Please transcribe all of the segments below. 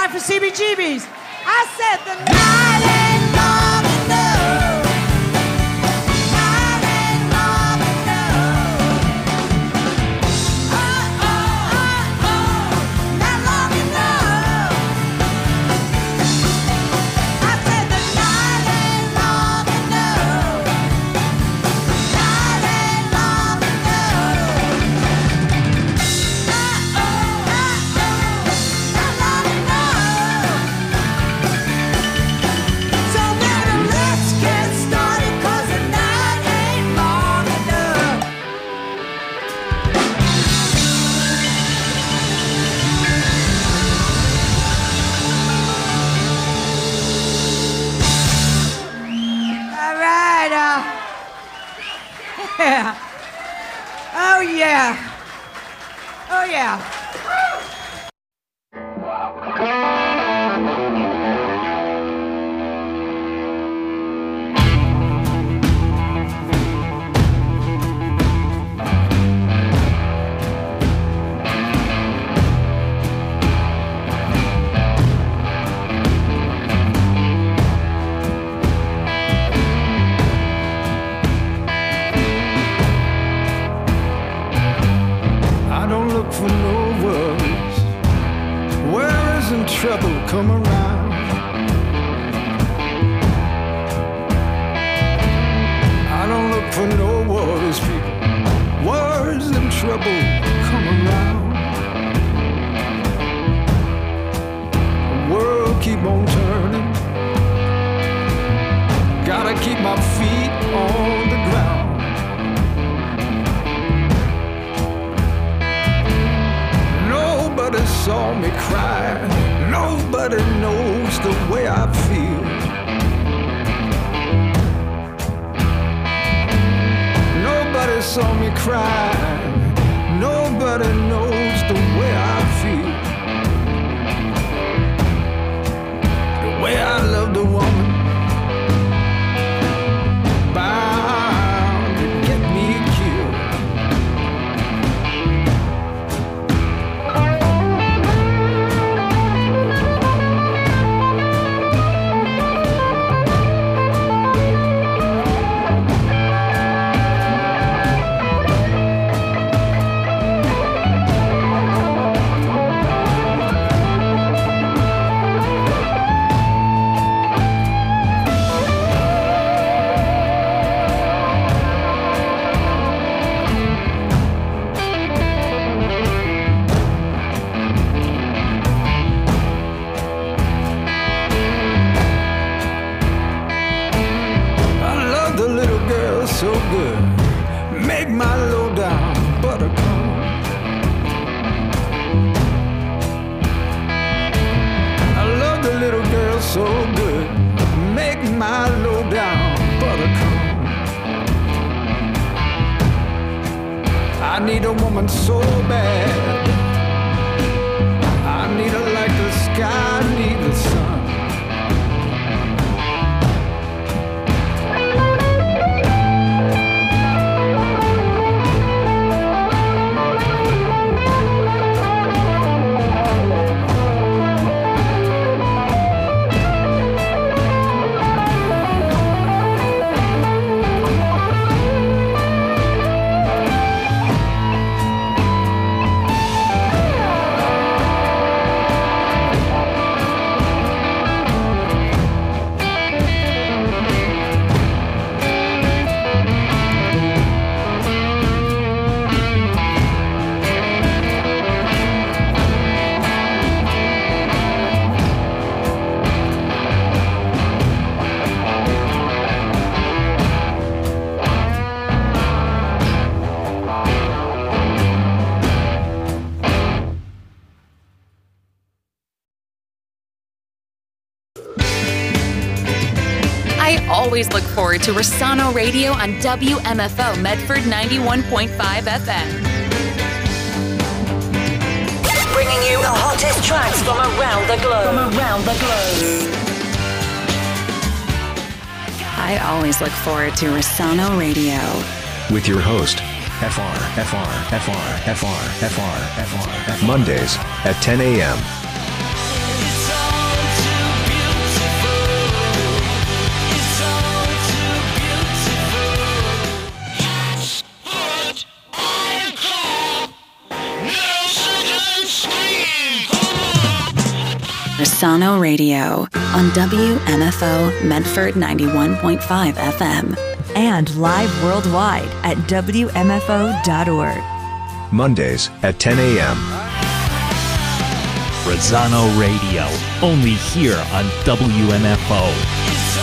time for CBGBs. I said the night ain't long enough. Night ain't long enough. Oh, oh, oh, oh, not long enough. I said the night ain't long enough. Night ain't long enough. Oh, oh, oh, oh, not long enough. So baby, let's get started, 'cause the night ain't long enough. All right, yeah. Oh yeah. Oh yeah. I don't look for no worries. Where isn't trouble come around? I don't look for no worries, people. Worries and trouble come around. The world keep on turning. Gotta keep my feet on the ground. Nobody saw me cry. Nobody knows the way I feel. Nobody saw me cry. Nobody knows the way I feel. The way I love the woman bound to get me killed. I love the little girl so good. Make my low down buttercup. I love the little girl so good. Make my low down buttercup. I need a woman so bad. I need her like the sky need the sun. I always look forward to Rossano Radio on WMFO Medford 91.5 FM. Bringing you the hottest tracks from around the globe. I always look forward to Rossano Radio. With your host, Mondays at 10 a.m. Rossano Radio on WMFO Medford 91.5 FM. And live worldwide at WMFO.org. Mondays at 10 a.m. Rossano Radio, only here on WMFO.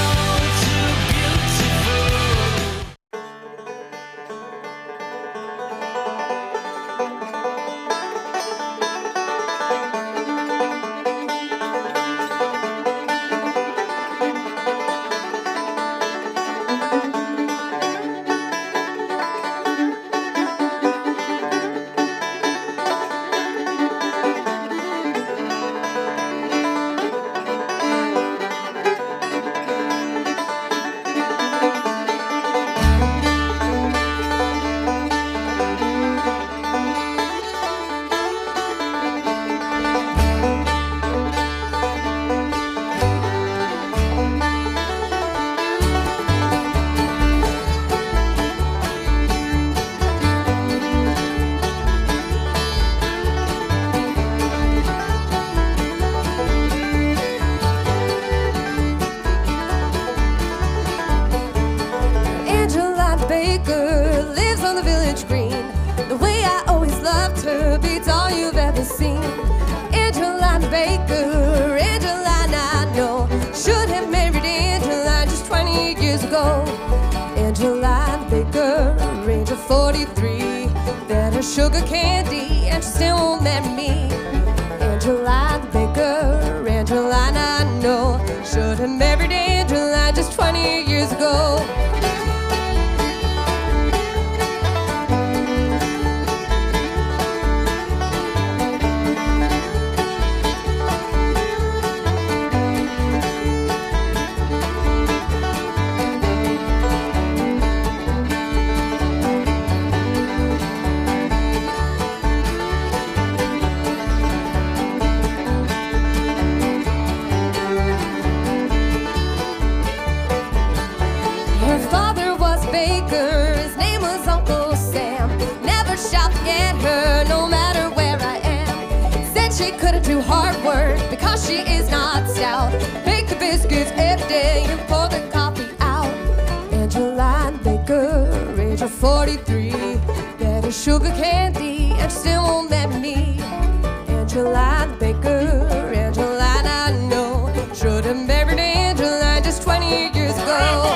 Sugar candy, and she still won't marry me. Angeline Baker, Angeline I know, should have married Angeline just 20 years ago. Do hard work because she is not stout. Bake the biscuits every day and pour the coffee out. Angeline Baker, age of 43, get her sugar candy and she still won't marry me. Angeline Baker, Angeline I know, should have married Angeline just 20 years ago.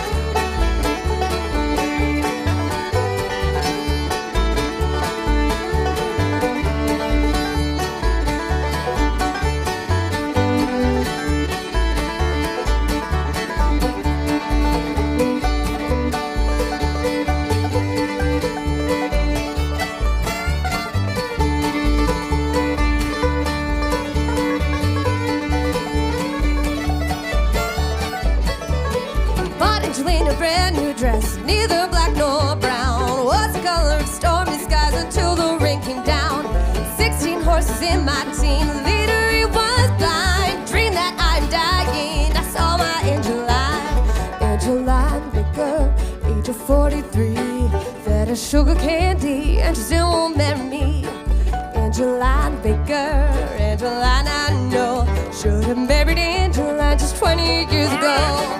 A brand new dress, neither black nor brown, was the color of stormy skies until the rain came down. 16 horses in my team, the leader he was blind. Dream that I'm dying, I saw my Angeline. Angeline Baker, age of 43, fed her sugar candy and she still won't marry me. Angeline Baker, Angeline I know, should have married Angeline just 20 years ago.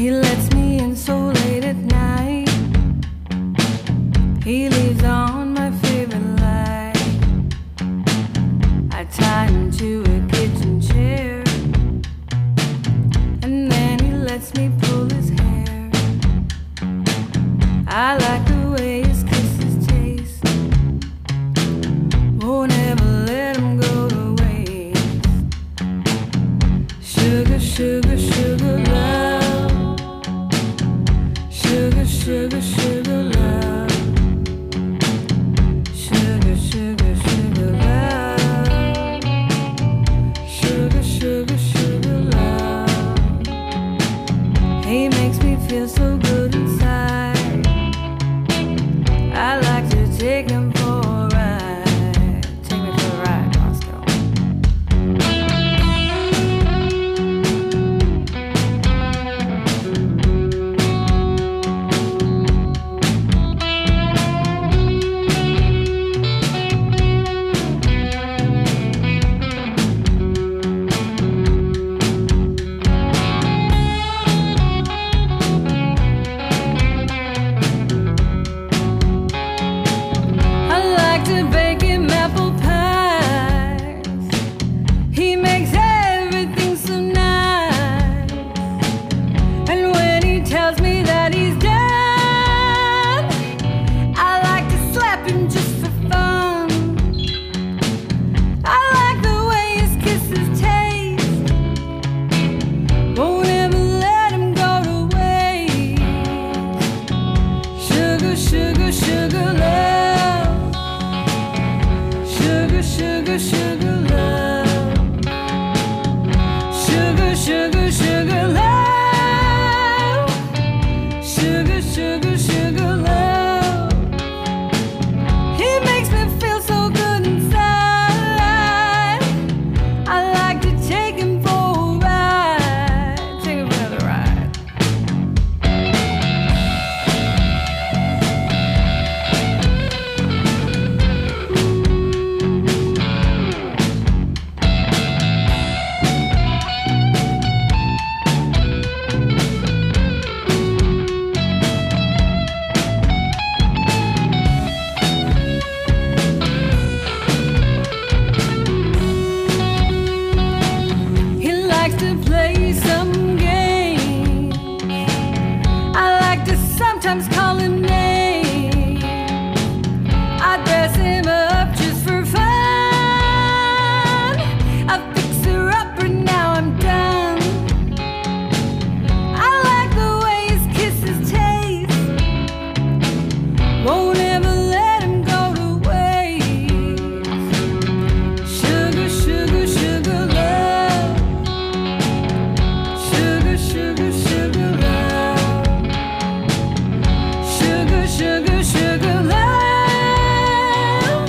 He lets me in so late at night. He leaves on my favorite light. I tie him to a kitchen chair, and then he lets me pull his hair. I like the way his kisses taste. Won't ever let him go to waste. Sugar, sugar, sugar love. Sugar, sugar, sugar love. Sugar, sugar, sugar love. Sugar, sugar, sugar love. He makes me feel so good inside. I like to take him for a ride. Take me for a ride, Roscoe. I like to bake him apple pies. He makes everything so nice. And when he tells me that he's done, I like to slap him just for fun. I like the way his kisses taste. Won't ever let him go to waste. Sugar, sugar, sugar love. Sugar, sugar, sugar love. Sugar, sugar, sugar love. Sugar, sugar, sugar love. He makes me feel so good inside. I like to take him for a ride. Take him for another ride. He likes to play some games. I like to sometimes call him names. I dress him up just for fun. I fix her up and now I'm done. I like the way his kisses taste. Won't ever let him go to waste. Sugar, sugar, sugar love. Sugar, sugar, sugar love. Sugar, sugar, sugar love.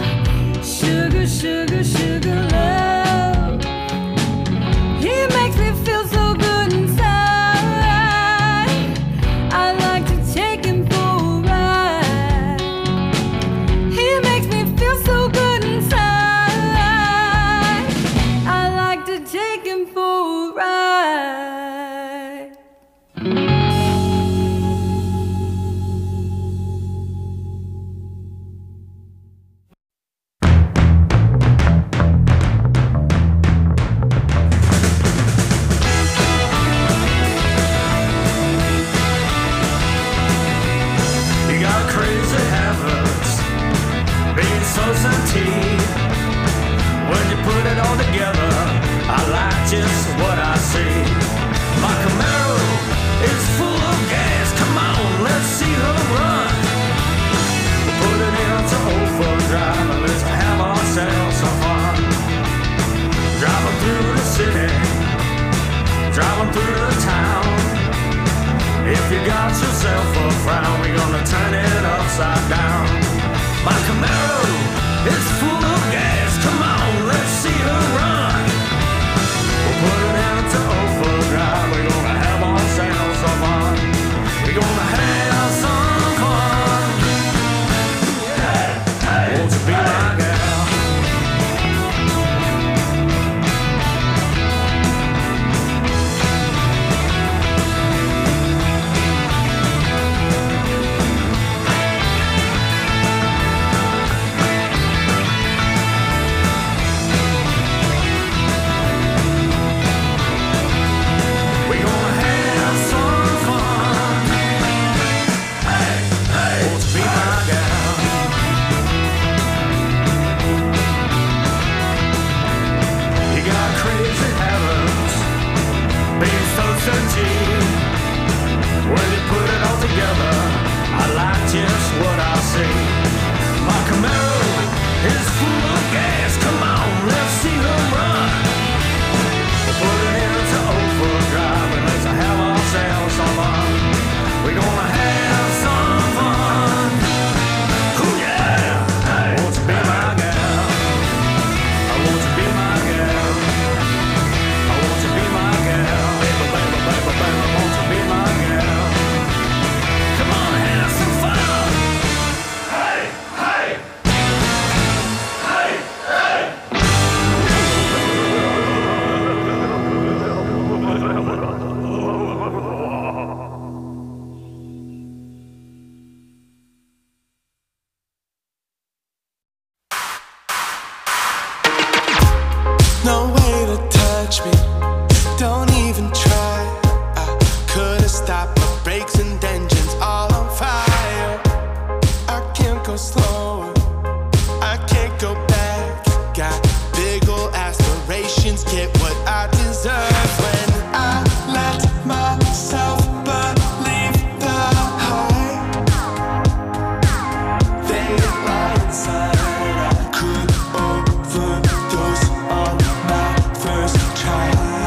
say. My Camaro is full of gas. Come on, let's see her run. We'll put it into overdrive and let's have ourselves some fun. We're gonna have some fun. Oh yeah! Hey, won't you be my gal? I want you to be my gal. I want you to be my gal. Baby, baby, baby, baby, I want you to be my gal. Come on, have some fun. Hey, hey. Hey, hey. No way to touch me, don't even try. I could've stopped my brakes and engines all on fire. I can't go slower, I can't go back. Got big ol' aspirations, get what I deserve. When I let myself believe the hype, they lie inside. I could overdose on my first try.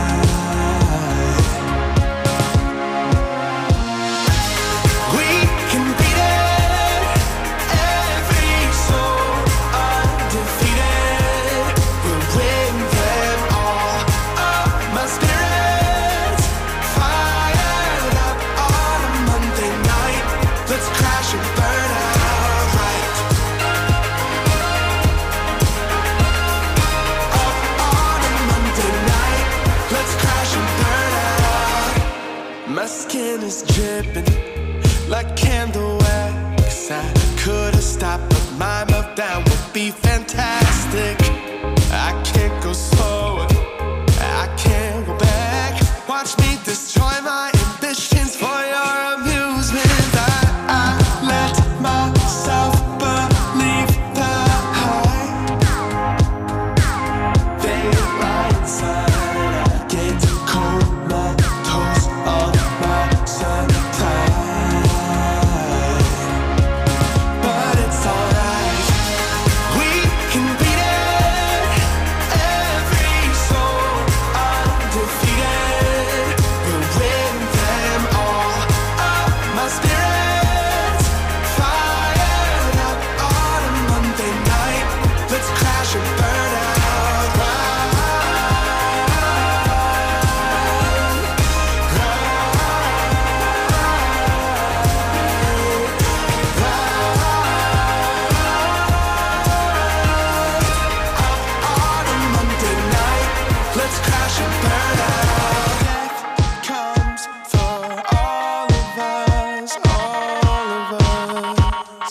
We can beat it, every soul undefeated. We'll win them all. Oh, my spirit's fired up on a Monday night. Let's crash and burn out right. Up on a Monday night. Let's crash and burn out. My skin is dripping like candle wax. I could've stopped, but my meltdown would be fantastic. I can't go slower, I can't go back. Watch me destroy my ambitions for your amusement. I let myself believe the hype. They lie inside. I get comatose on my supply. But it's alright, we can beat it. Every soul undefeated. We'll win them all. Oh, my spirit's fired up on a Monday night. Let's crash and burn out. On a Monday night, let's crash and burn out. Death comes for all of us, all of us.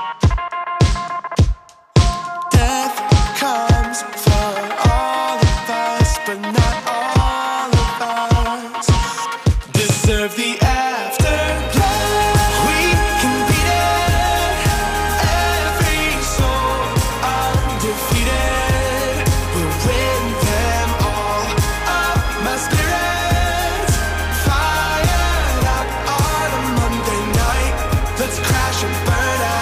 Death comes for all of us, but not all of us deserve the afterlife. We can beat it, every soul undefeated. We'll win them all. Oh, my spirit's fired up on a Monday night. Let's crash and burn out.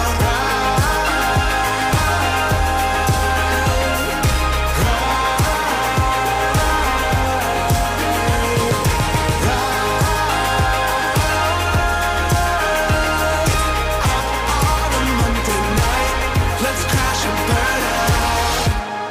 On a Monday night, let's crash and burn out.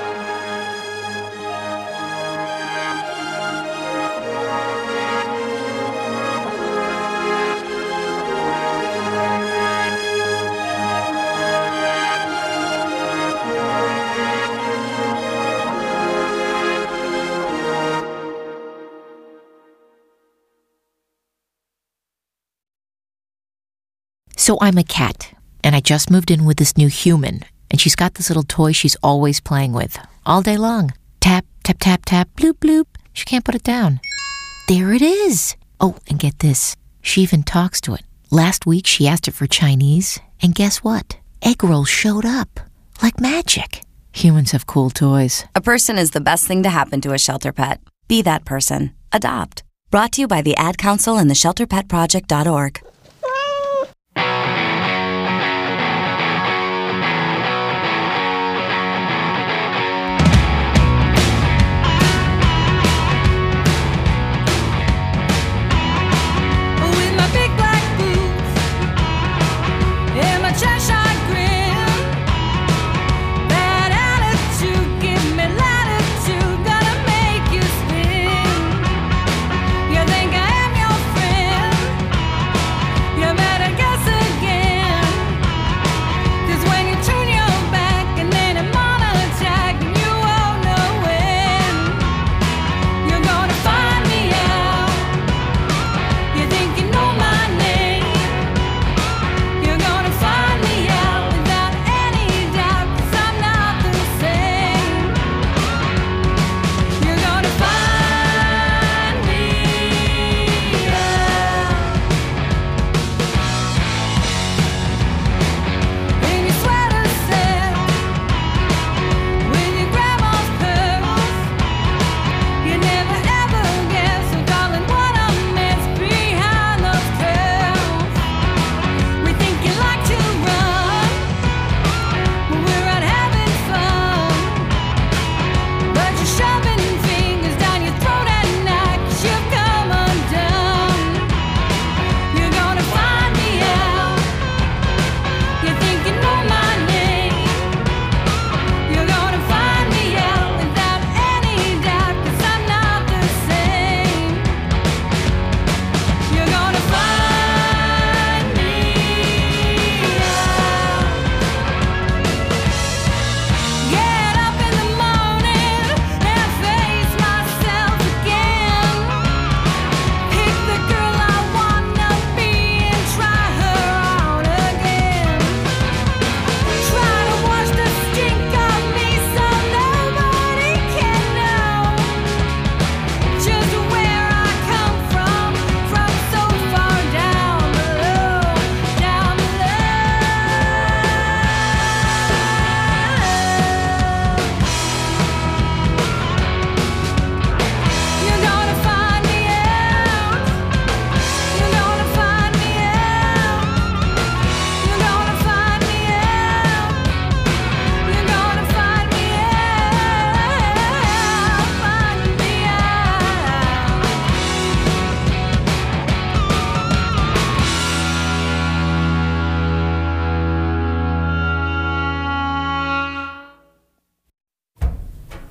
So I'm a cat, and I just moved in with this new human, and she's got this little toy she's always playing with, all day long. Tap, tap, tap, tap, bloop, bloop. She can't put it down. There it is. Oh, and get this. She even talks to it. Last week, she asked it for Chinese, and guess what? Egg rolls showed up. Like magic. Humans have cool toys. A person is the best thing to happen to a shelter pet. Be that person. Adopt. Brought to you by the Ad Council and the ShelterPetProject.org.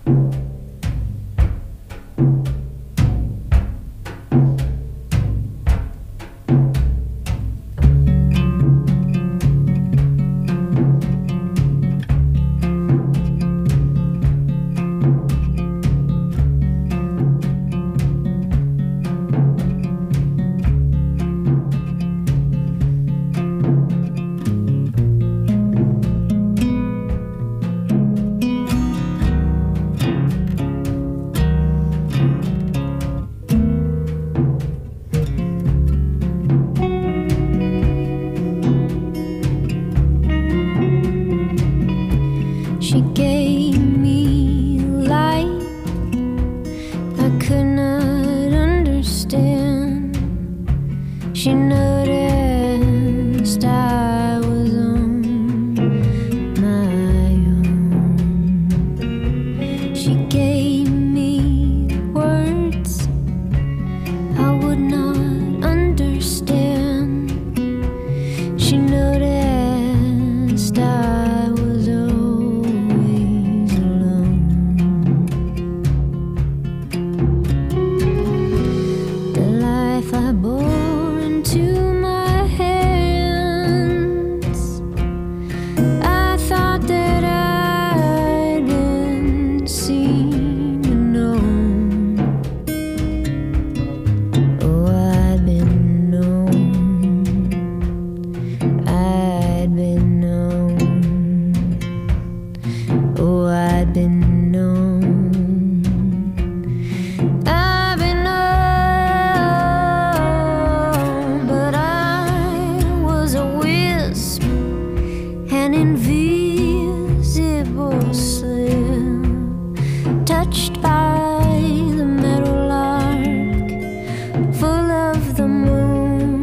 She gave me light I could not understand. She noticed I was on my own. She gave me words I would not understand. She noticed I was always alone. The life I bore into my hands, I thought that I'd been seen and known. Oh, I'd been known. I'd been known. Oh, I'd been known. I've been known, but I was a wisp, an invisible slip, touched by the meadow lark, full of the moon,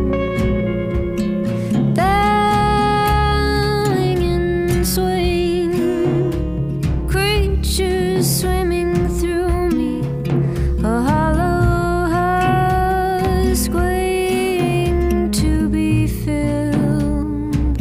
bowing and swaying, creatures swimming through me, a hollow husk waiting to be filled.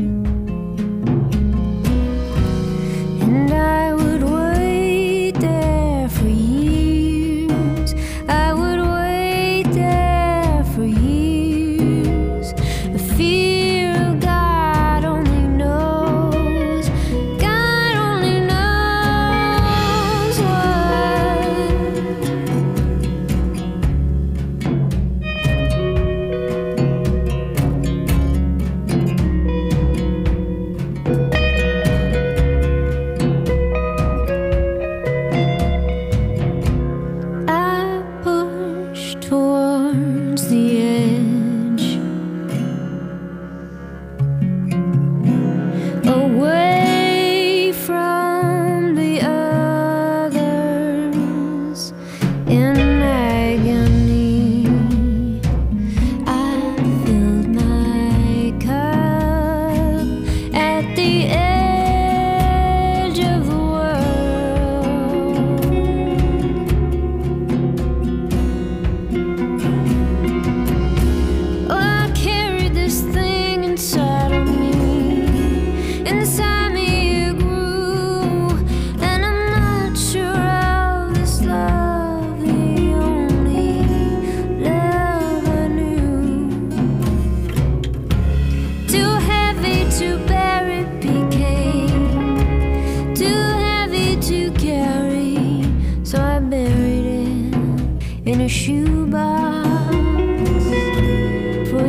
And I would wait there for years. I would wait there for years. The fear of God only knows. God only knows what. I push towards the edge, away from the others in agony. I filled my cup at the edge of the world. Oh, I carried this thing inside of me. Inside me it grew, and I'm not sure how this love, the only love I knew, too heavy to bear it became, too heavy to carry, so I buried it in a shoebox for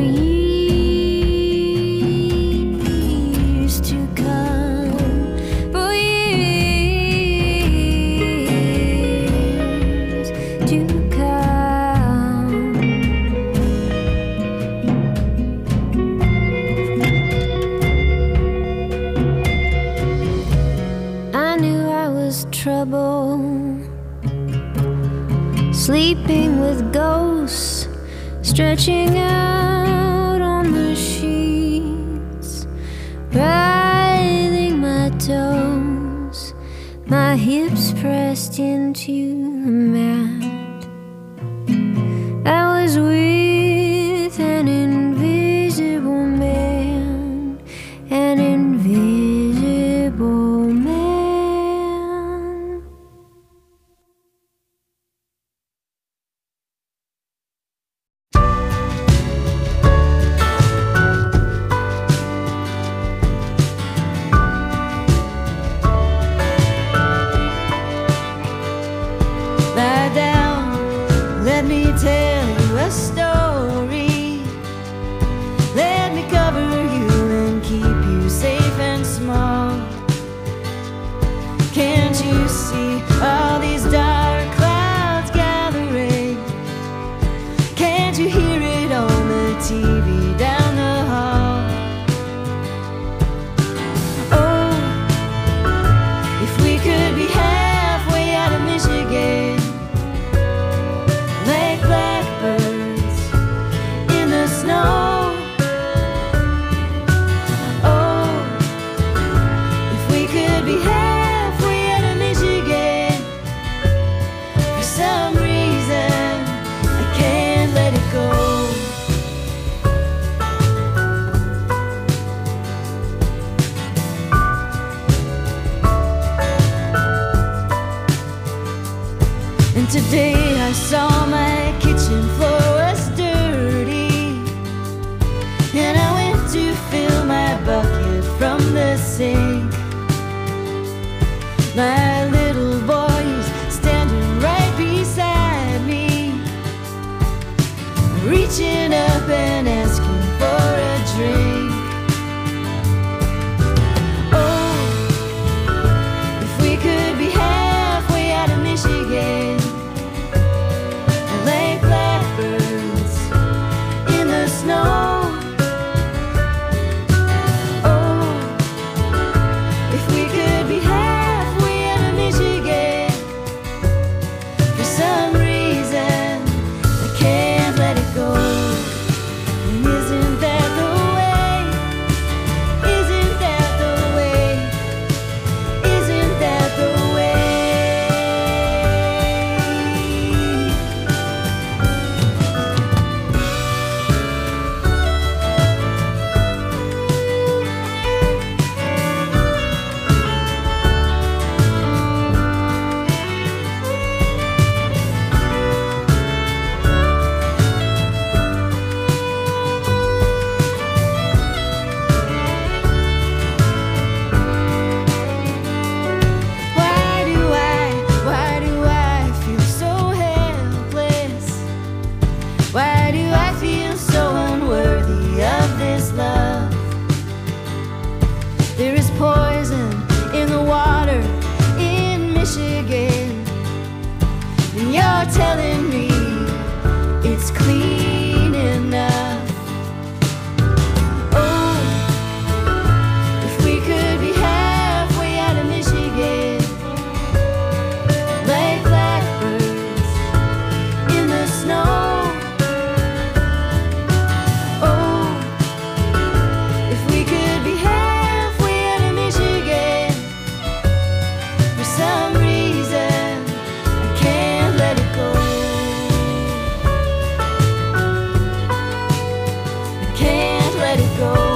years to come, for years to come. I knew I was trouble, sleeping with ghosts, stretching out on the sheets, writhing my toes, my hips pressed into the mat. I was with an invisible man, an invisible man. today I saw my kitchen floor was dirty, and I went to fill my bucket from the sink. My little boy is standing right beside me, reaching up and asking for a drink. Oh, if we could be halfway out of Michigan and lay blackbirds in the snow. Oh, if we could be halfway out of Michigan, for some reason I can't let it go. And isn't that the way? Isn't that the way? Isn't that the way? Why do I feel so helpless? Why do I feel so unworthy of this love? There is poison in the water in Michigan, and you're telling me it's clean enough. Oh, if we could be halfway out of Michigan, like blackbirds in the snow. Oh, if we could be halfway out of Michigan, for some reason I can't let it go. I can't let it go.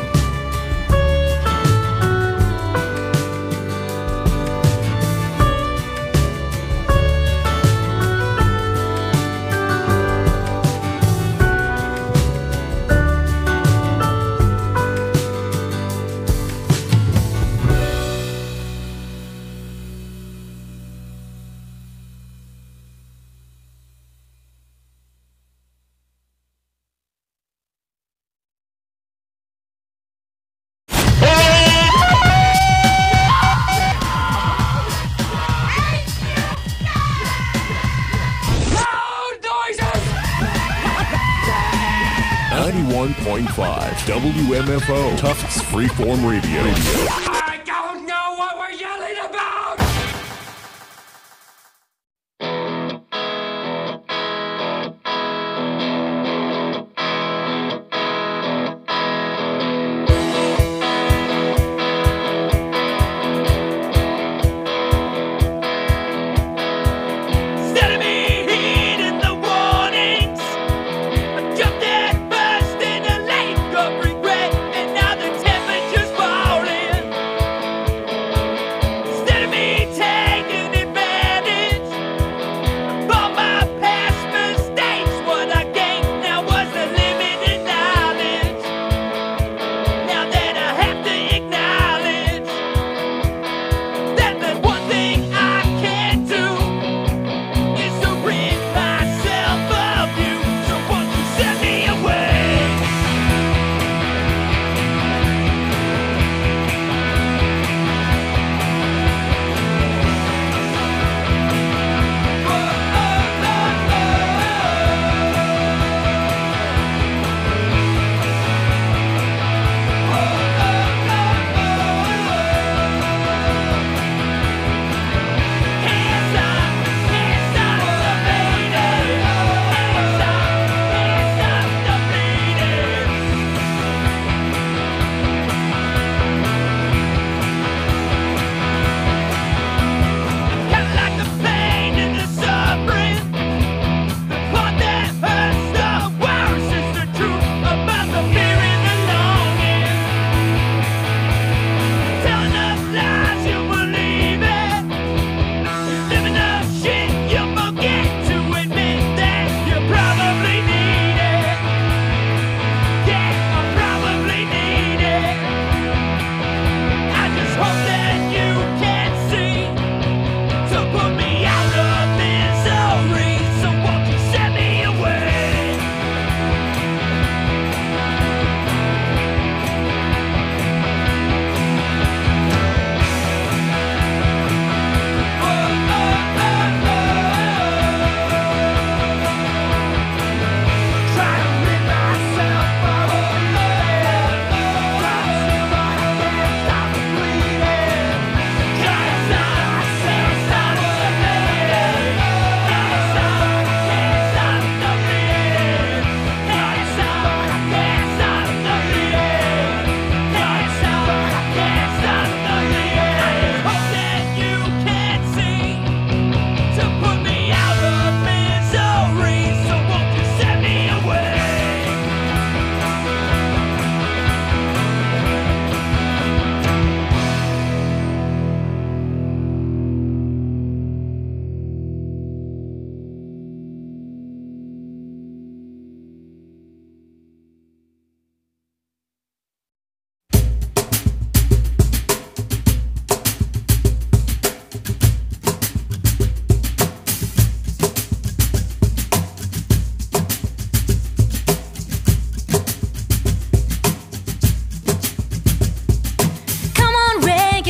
Loud noises! 91.5 WMFO Tufts Freeform Radio. I don't know what we're yelling about! Instead of me heeding the warnings, I jumped head first in a lake of regret, and now the temperature's falling.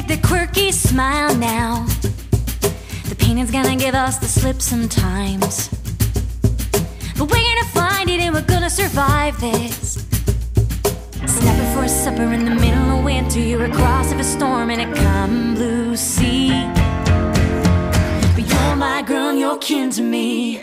get the quirky smile now. The painting's gonna give us the slip sometimes. But we're gonna find it and we're gonna survive this. Snapping for a supper in the middle of winter. You're across of a storm in a calm blue sea. But you're my girl and you're kin to me.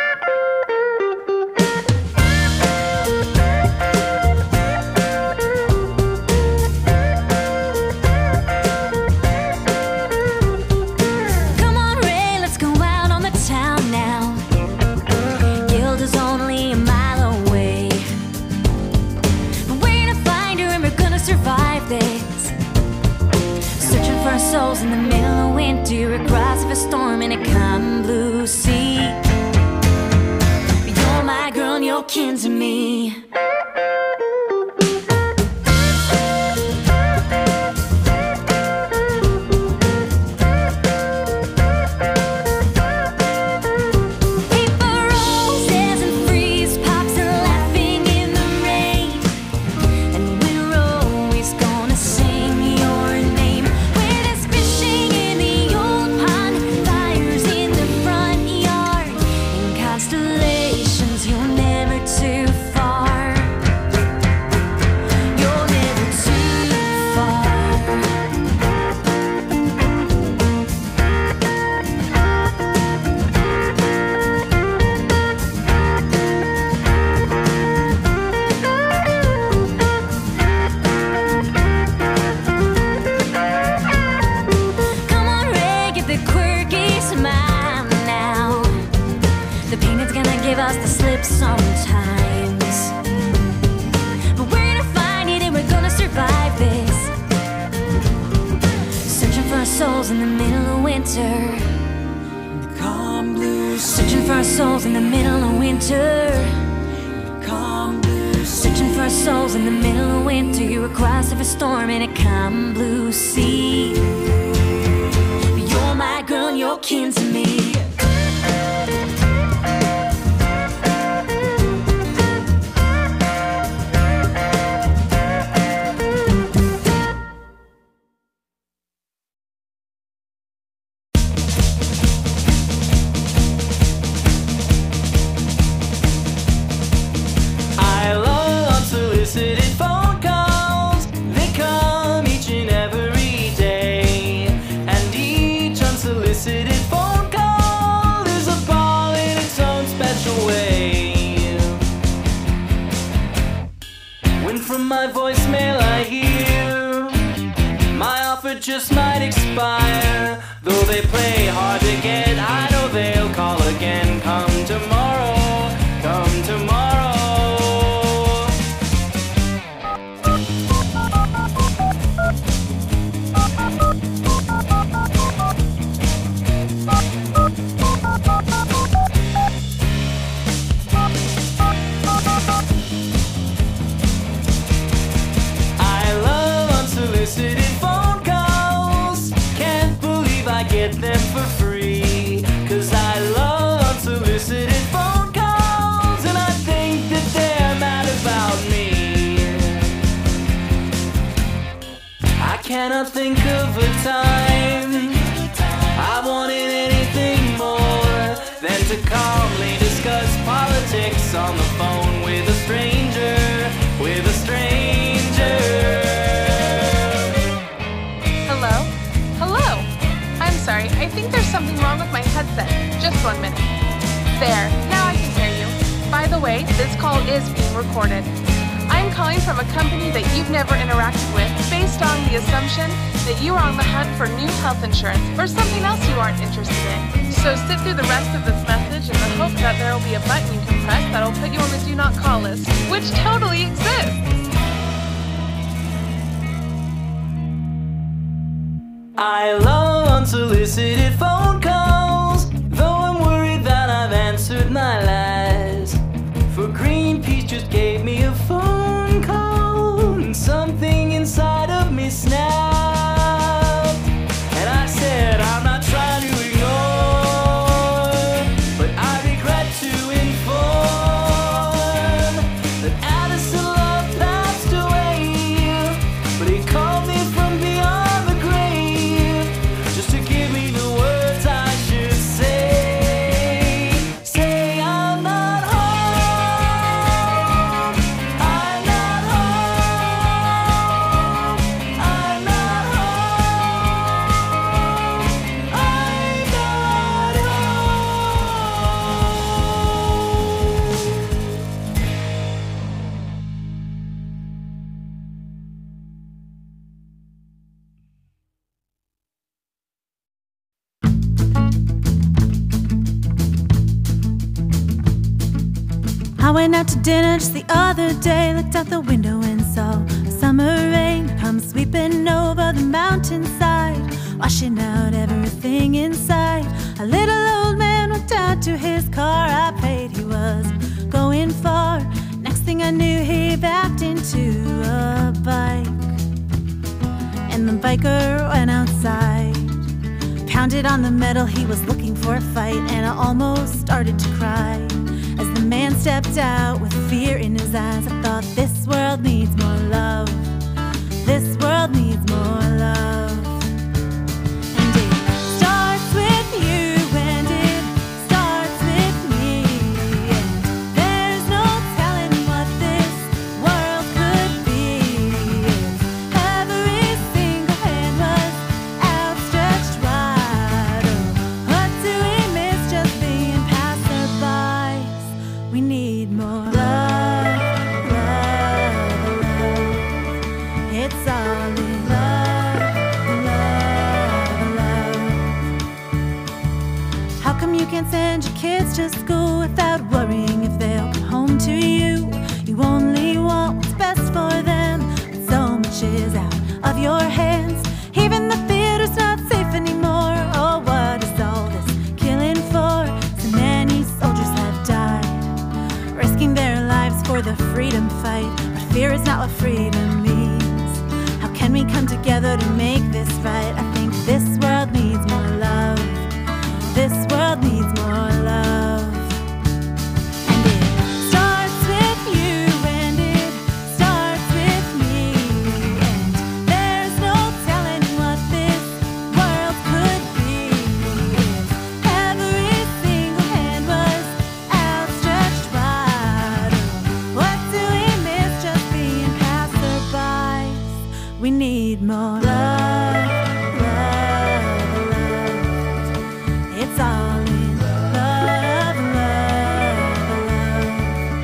Come on, Ray, let's go out on the town now. Gilda's only a mile away. But we're gonna find her and we're gonna survive this. Searching for our souls in the middle of winter, across of a storm in a calm blue sea. But you're my girl and you're kin to me. Paper roses and freeze pops and laughing in the rain. And we're always gonna sing your name. Where there's fishing in the old pond, fires in the front yard, and constellations, you're never too far. You're never too far. Come on, Ray, get the quirky smile now. The painting's gonna give us the slip sometimes. But we're gonna find it and we're gonna survive this. Searching for our souls in the middle of winter. Calm blue. Searching for our souls in the middle of winter. Calm blue. Searching for our souls in the middle of winter. You're across of a storm in a calm blue sea. But you're my girl and you're kin to me. I love unsolicited phone calls. They come each and every day. And each unsolicited phone call is a ball in its own special way. When from my voicemail I hear my offer just might expire. Though they play hard to get, I know they'll call again. Come tomorrow, come tomorrow. I love unsolicited phone calls. Can't believe I get them for free. 'Cause I love unsolicited phone calls. And I think that they're mad about me. I cannot think of a time I wanted anything more than to calmly discuss politics on the phone with a stranger, with a stranger. Hello? Hello? I'm sorry, I think there's something wrong with my headset. Just 1 minute. There, now I can hear you. By the way, this call is being recorded. I'm calling from a company that you've never interacted with based on the assumption that you are on the hunt for new health insurance or something else you aren't interested in. So sit through the rest of this message in the hope that there will be a button you can press that will put you on the do not call list, which totally exists. I love unsolicited phone calls, though I'm worried that I've answered my last. For Greenpeace just gave me a phone call, and something inside of me snapped. And I said, I'm not trying to ignore, but I regret to inform that Addison Love passed away. But he called me from beyond the grave. I went out to dinner just the other day, looked out the window and saw a summer rain come sweeping over the mountainside, washing out everything inside. A little old man walked out to his car. I prayed he was going far. Next thing I knew, he backed into a bike, and the biker went outside, pounded on the metal. He was looking for a fight, and I almost started to cry as the man stepped out with fear in his eyes. I thought, this world needs more love. This world needs more love. And it starts with you, and it starts with me. And there's no telling what this world could be if every single hand was outstretched wide. Oh, what do we miss just being passerbys? We need more love, love, love. It's all in love, love, love. How come you can't send your kids to school without worrying if they'll come home to you? You only want what's best for them, but so much is out of your hands. Even the theater's not safe anymore. Oh, what is all this killing for? So many soldiers have died, risking their lives for the freedom fight. But fear is not what freedom means. How can we come together to make this right? I think this world needs more love. This world needs more love. And it starts with you, and it starts with me. And there's no telling what this world could be if every single hand was outstretched wide. What do we miss just being passerbys? We need more love, love, love. It's all in love, love, love.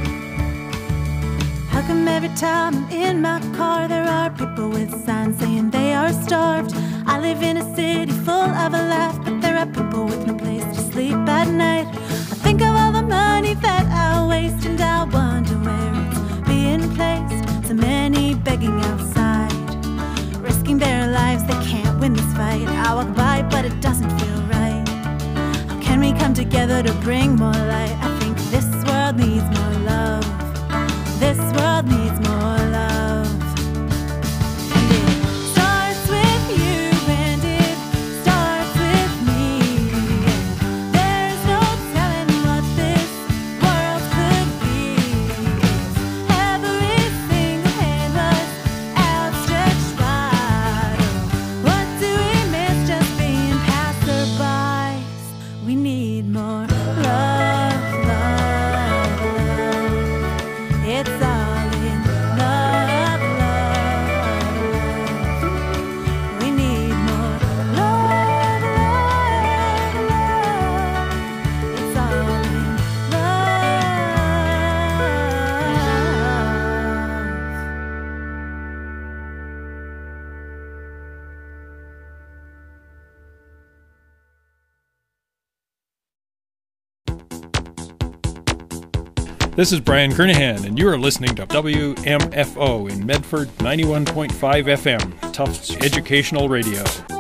How come every time I'm in my car there are people with signs saying they are starved? I live in a city full of a laugh, but there are people with no place to sleep at night. I think of all the money that I waste, and I wonder where it's being placed. So many begging outside, risking their lives, they can't win this fight. I walk by, but it doesn't feel right. How can we come together to bring more light? I think this world needs more love. This world needs more love. And it starts with you, and it starts with me. And there's no telling what this world could be if every single hand was outstretched wide. Oh, what do we miss just being passerbys? We need more love, love, love. It's all in love, love, love. We need more love, love, love. It's all in This is Brian Kernahan, and you are listening to WMFO in Medford 91.5 FM, Tufts Educational Radio.